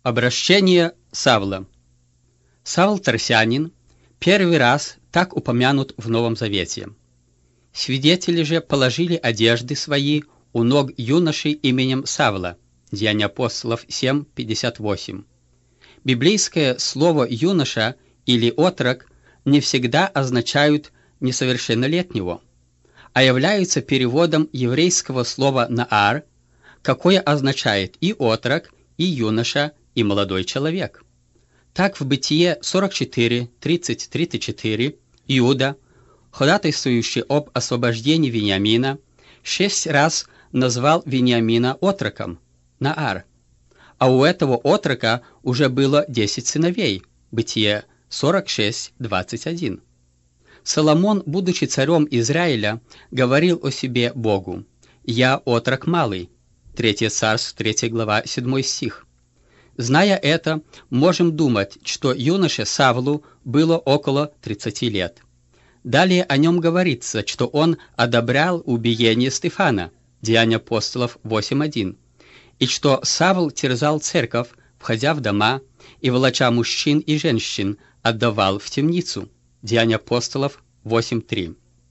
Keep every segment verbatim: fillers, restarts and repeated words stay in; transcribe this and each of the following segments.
Обращение Савла. Савл Тарсянин первый раз так упомянут в Новом Завете. Свидетели же положили одежды свои у ног юноши именем Савла. Деяния апостолов семь пятьдесят восемь. Библейское слово «юноша» или «отрок» не всегда означают несовершеннолетнего, а являются переводом еврейского слова «наар», какое означает и отрок, и юноша, и молодой человек. Так в Бытие сорок четыре тридцать тридцать четыре Иуда, ходатайствующий об освобождении Вениамина, шесть раз назвал Вениамина отроком, Наар. А у этого отрока уже было десять сыновей, Бытие сорок шесть двадцать один. Соломон, будучи царем Израиля, говорил о себе Богу: «Я отрок малый». Третье царство, третья глава, седьмой стих. Зная это, можем думать, что юноше Савлу было около тридцати лет. Далее о нем говорится, что он одобрял убиение Стефана, Деяния апостолов восемь один, и что Савл терзал церковь, входя в дома, и, волоча мужчин и женщин, отдавал в темницу, Деяния апостолов восемь три.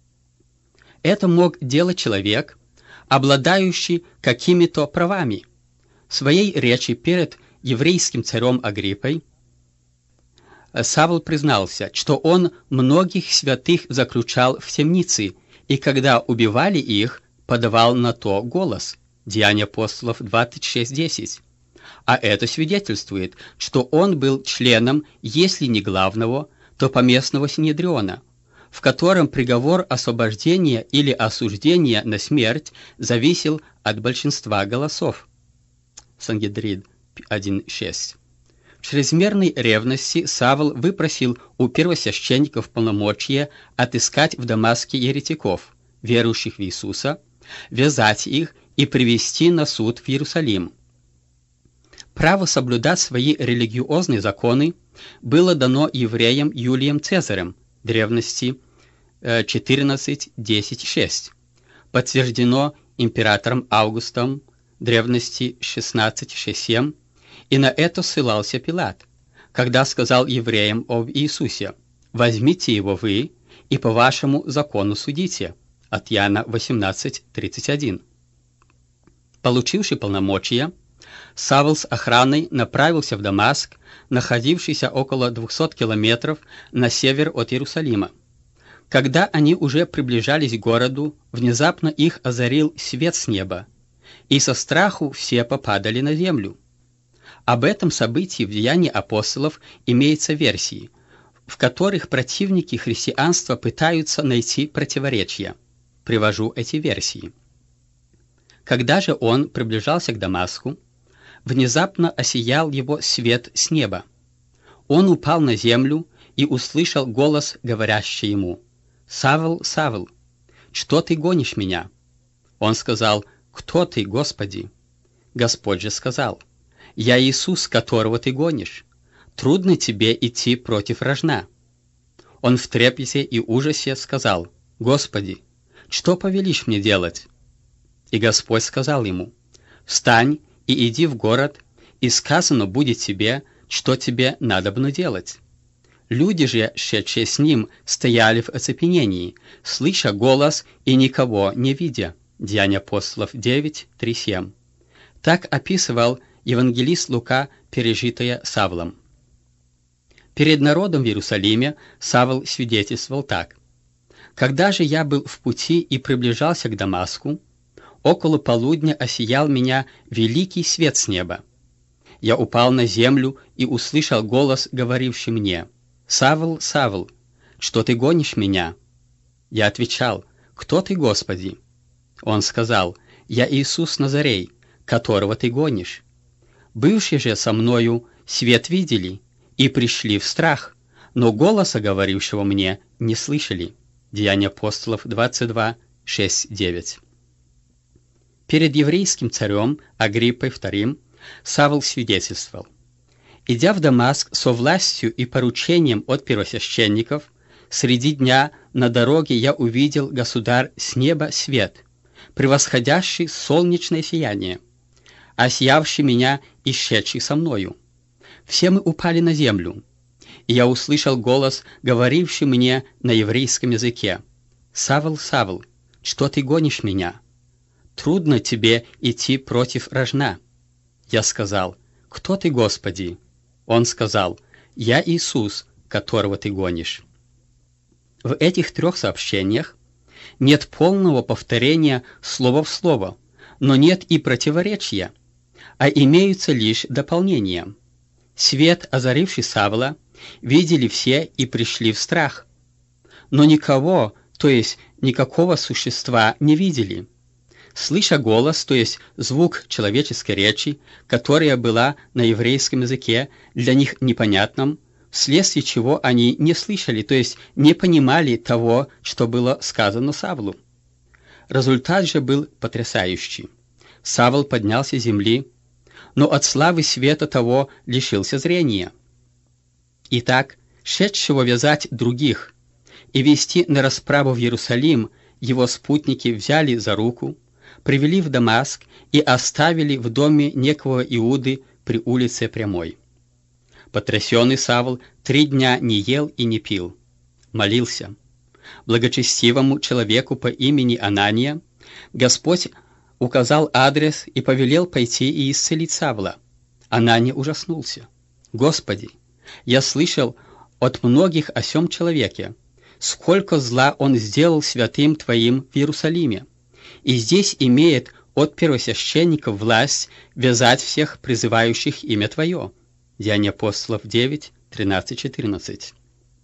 Это мог делать человек, обладающий какими-то правами. В своей речи перед еврейским царем Агриппой Савл признался, что он многих святых заключал в темнице, и когда убивали их, подавал на то голос. Деяния апостолов двадцать шесть десять. А это свидетельствует, что он был членом, если не главного, то поместного синедриона, в котором приговор освобождения или осуждения на смерть зависел от большинства голосов. Сангедрин один шесть. В чрезмерной ревности Савл выпросил у первосвященников полномочия отыскать в Дамаске еретиков, верующих в Иисуса, вязать их и привести на суд в Иерусалим. Право соблюдать свои религиозные законы было дано евреям Юлием Цезарем, древности четырнадцать десять шесть, подтверждено императором Августом, древности шестнадцать шесть семь, и на это ссылался Пилат, когда сказал евреям об Иисусе: «Возьмите его вы и по вашему закону судите», от Иоанна восемнадцать тридцать один. Получивший полномочия, Савл с охраной направился в Дамаск, находившийся около двухсот километров на север от Иерусалима. Когда они уже приближались к городу, внезапно их озарил свет с неба, и со страху все попадали на землю. Об этом событии в Деянии апостолов имеются версии, в которых противники христианства пытаются найти противоречия. Привожу эти версии. Когда же он приближался к Дамаску, внезапно осиял его свет с неба. Он упал на землю и услышал голос, говорящий ему: «Савл, Савл, что ты гонишь меня?» Он сказал: «Кто ты, Господи?» Господь же сказал: «Я Иисус, которого ты гонишь. Трудно тебе идти против рожна». Он в трепете и ужасе сказал: «Господи, что повелишь мне делать?» И Господь сказал ему: «Встань и иди в город, и сказано будет тебе, что тебе надобно делать». Люди же, шедшие с ним, стояли в оцепенении, слыша голос и никого не видя. Деяния апостолов девять три семь. Так описывал евангелист Лука пережитое Савлом. Перед народом в Иерусалиме Савл свидетельствовал так: «Когда же я был в пути и приближался к Дамаску, около полудня осиял меня великий свет с неба. Я упал на землю и услышал голос, говоривший мне: «Савл, Савл, что ты гонишь меня?» Я отвечал: «Кто ты, Господи?» Он сказал: «Я Иисус Назарей, которого ты гонишь». Бывшие же со мною свет видели и пришли в страх, но голоса, говорившего мне, не слышали. Деяния апостолов двадцать два шесть девять. Перед еврейским царем Агриппой вторым Савл свидетельствовал: «Идя в Дамаск со властью и поручением от первосвященников, среди дня на дороге я увидел, государь, с неба свет, превосходящий солнечное сияние, осиявший меня и шедший со мною. все мы упали на землю, и я услышал голос, говоривший мне на еврейском языке: «Савл, Савл, что ты гонишь меня? Трудно тебе идти против рожна». Я сказал: «Кто ты, Господи?» Он сказал: «Я Иисус, которого ты гонишь». В этих трех сообщениях нет полного повторения слова в слово, но нет и противоречия, а имеются лишь дополнения. Свет, озаривший Савла, видели все и пришли в страх, но никого, то есть никакого существа, не видели. Слыша голос, то есть звук человеческой речи, которая была на еврейском языке, для них непонятным, вследствие чего они не слышали, то есть не понимали того, что было сказано Савлу. Результат же был потрясающий. Савл поднялся с земли, но от славы света того лишился зрения. Итак, шедшего вязать других и вести на расправу в Иерусалим, его спутники взяли за руку, привели в Дамаск и оставили в доме некого Иуды при улице Прямой. Потрясенный Савл три дня не ел и не пил, молился. Благочестивому человеку по имени Анания Господь указал адрес и повелел пойти и исцелить Савла. Анания ужаснулся. «Господи, я слышал от многих о сем человеке, сколько зла он сделал святым Твоим в Иерусалиме, и здесь имеет от первосвященников власть вязать всех призывающих имя Твое». Деяния апостолов девять, тринадцать, четырнадцать.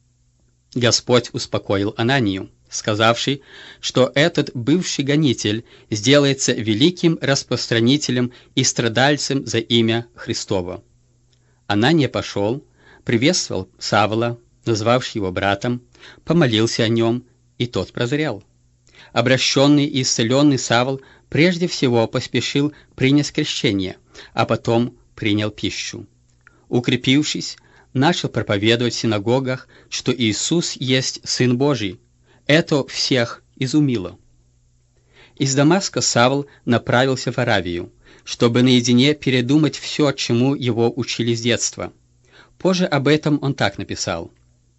Господь успокоил Ананию, сказавший, что этот бывший гонитель сделается великим распространителем и страдальцем за имя Христово. Анания пошел, приветствовал Савла, назвавший его братом, помолился о нем, и тот прозрел. Обращенный и исцеленный Савл прежде всего поспешил принять крещение, а потом принял пищу. Укрепившись, начал проповедовать в синагогах, что Иисус есть Сын Божий. Это всех изумило. Из Дамаска Савл направился в Аравию, чтобы наедине передумать все, чему его учили с детства. Позже об этом он так написал: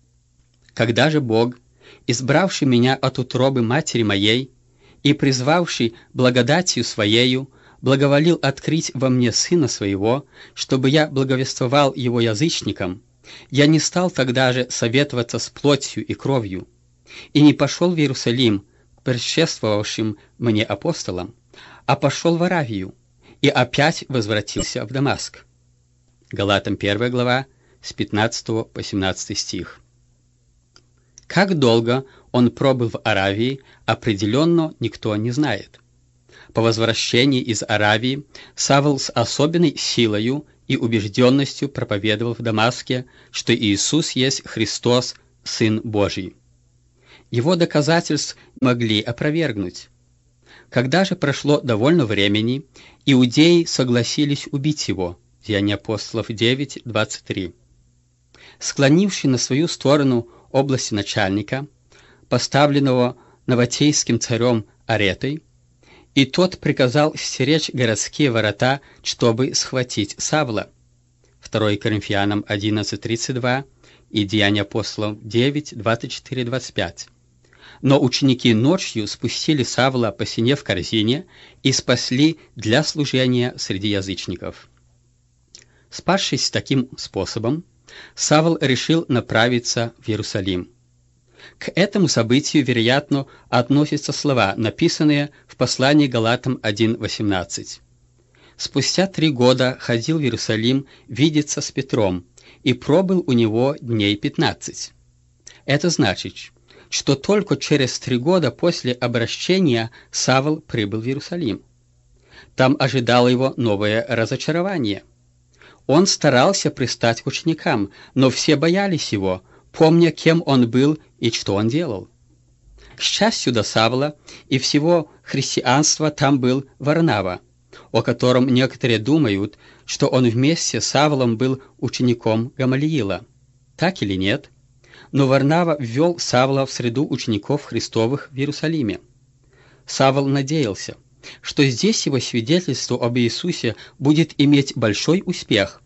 «Когда же Бог, избравший меня от утробы матери моей и призвавший благодатью Своею, благоволил открыть во мне Сына Своего, чтобы я благовествовал Его язычникам, я не стал тогда же советоваться с плотью и кровью, и не пошел в Иерусалим к предшествовавшим мне апостолам, а пошел в Аравию, и опять возвратился в Дамаск». Галатам первая глава, с пятнадцатого по семнадцатый стих. Как долго он пробыл в Аравии, определенно никто не знает. По возвращении из Аравии Савл с особенной силою и убежденностью проповедовал в Дамаске, что Иисус есть Христос, Сын Божий. Его доказательств могли опровергнуть. Когда же прошло довольно времени, иудеи согласились убить его. Деяния апостолов девять, двадцать три. Склонивший на свою сторону области начальника, поставленного новотейским царем Аретой, и тот приказал стеречь городские ворота, чтобы схватить Савла. второе Коринфянам одиннадцать, тридцать два и Деяния апостолов девять, двадцать четыре, двадцать пять. Но ученики ночью спустили Савла по сене в корзине и спасли для служения среди язычников. Спасшись таким способом, Савл решил направиться в Иерусалим. К этому событию, вероятно, относятся слова, написанные в послании Галатам один, восемнадцать. «Спустя три года ходил в Иерусалим видеться с Петром, и пробыл у него дней пятнадцать». Это значит, что только через три года после обращения Савл прибыл в Иерусалим. Там ожидало его новое разочарование. Он старался пристать к ученикам, но все боялись его, помня, кем он был и что он делал. К счастью до Савла и всего христианства там был Варнава, о котором некоторые думают, что он вместе с Савлом был учеником Гамалиила. Так или нет? Но Варнава ввел Савла в среду учеников Христовых в Иерусалиме. Савл надеялся, что здесь его свидетельство об Иисусе будет иметь большой успех,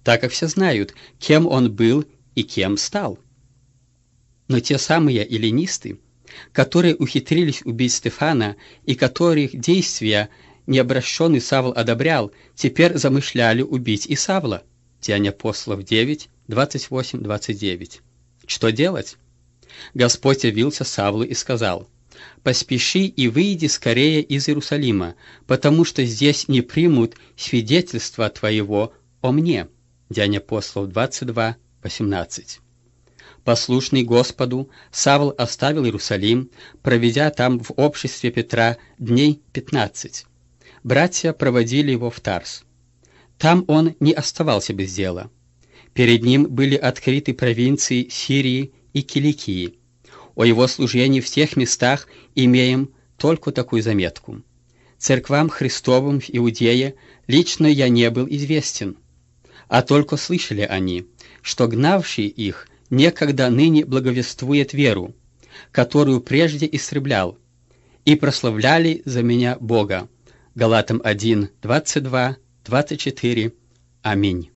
так как все знают, кем он был и кем стал. Но те самые эллинисты, которые ухитрились убить Стефана и которых действия необращенный Савл одобрял, теперь замышляли убить и Савла. Деяния апостолов девять, двадцать восемь двадцать девять. Что делать? Господь явился Савлу и сказал: «Поспеши и выйди скорее из Иерусалима, потому что здесь не примут свидетельства твоего о мне». Деяния апостолов двадцать два, восемнадцать. Послушный Господу, Савл оставил Иерусалим, проведя там в обществе Петра дней пятнадцать. Братья проводили его в Тарс. Там он не оставался без дела. Перед ним были открыты провинции Сирии и Киликии. О его служении в тех местах имеем только такую заметку: «Церквам Христовым в Иудее лично я не был известен, а только слышали они, что гнавший их некогда ныне благовествует веру, которую прежде истреблял, и прославляли за меня Бога». Галатам один, двадцать два, двадцать четыре. Аминь.